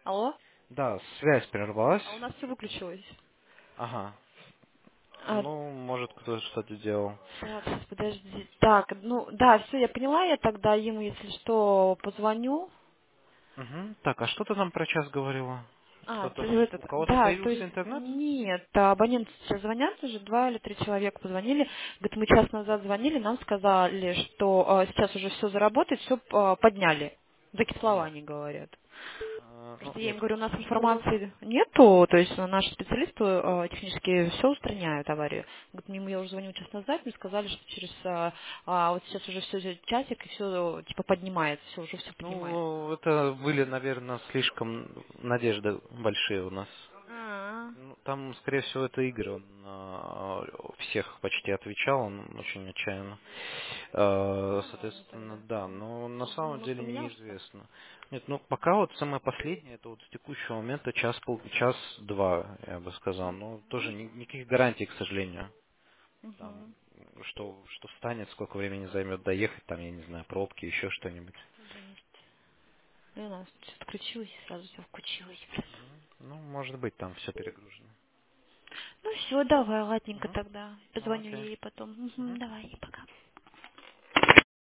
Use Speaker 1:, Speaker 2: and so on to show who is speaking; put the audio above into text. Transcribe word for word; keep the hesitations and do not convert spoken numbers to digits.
Speaker 1: Алло?
Speaker 2: Да, связь прервалась.
Speaker 1: А у нас все выключилось.
Speaker 2: Ага.
Speaker 1: А,
Speaker 2: Ну, может, кто-то что-то делал.
Speaker 1: так, сейчас, подожди. Так, ну, да, все, я поняла, я тогда ему, если что, позвоню.
Speaker 2: Угу. Так, а что ты нам про час говорила?
Speaker 1: А,
Speaker 2: Что-то
Speaker 1: то
Speaker 2: с-
Speaker 1: есть
Speaker 2: у
Speaker 1: этот,
Speaker 2: кого-то
Speaker 1: да, то
Speaker 2: появился
Speaker 1: есть
Speaker 2: интернет?
Speaker 1: нет, а абоненты сейчас звонят уже, два или три человека позвонили. Говорит, мы час назад звонили, нам сказали, что а, сейчас уже все заработает, все подняли. Такие слова
Speaker 2: Нет.
Speaker 1: они говорят.
Speaker 2: А, ну,
Speaker 1: Просто я им
Speaker 2: нет.
Speaker 1: говорю, у нас информации нету, то есть наши специалисты э, технически все устраняют аварию. Говорит, мне я уже звонил час назад, мне сказали, что через а, а, вот сейчас уже все часик и все типа поднимается, все уже все поднимается.
Speaker 2: Ну, это были, наверное, слишком надежды большие у нас.
Speaker 1: А,
Speaker 2: Ну, там, скорее всего, это Игорь, он а, всех почти отвечал, он очень отчаянно. Э,
Speaker 1: ну ладно
Speaker 2: Соответственно,
Speaker 1: тогда.
Speaker 2: да, но на
Speaker 1: Ну,
Speaker 2: самом
Speaker 1: может,
Speaker 2: деле
Speaker 1: поменял что?
Speaker 2: неизвестно. Нет, ну пока вот самое последнее, это вот с текущего момента час, пол, час-два, я бы сказал. Но тоже ни- никаких гарантий, к сожалению. Там,
Speaker 1: Угу.
Speaker 2: что, что станет, сколько времени займет доехать, там, я не знаю, пробки, еще что-нибудь.
Speaker 1: Жесть. И у нас что-то включилось, и сразу все включилось.
Speaker 2: Ну, может быть, там все перегружено.
Speaker 1: Ну все, давай, ладненько
Speaker 2: Мгм.
Speaker 1: тогда.
Speaker 2: Ну,
Speaker 1: Позвоню
Speaker 2: окей.
Speaker 1: ей потом. Мгм,
Speaker 2: Мгм.
Speaker 1: давай, пока.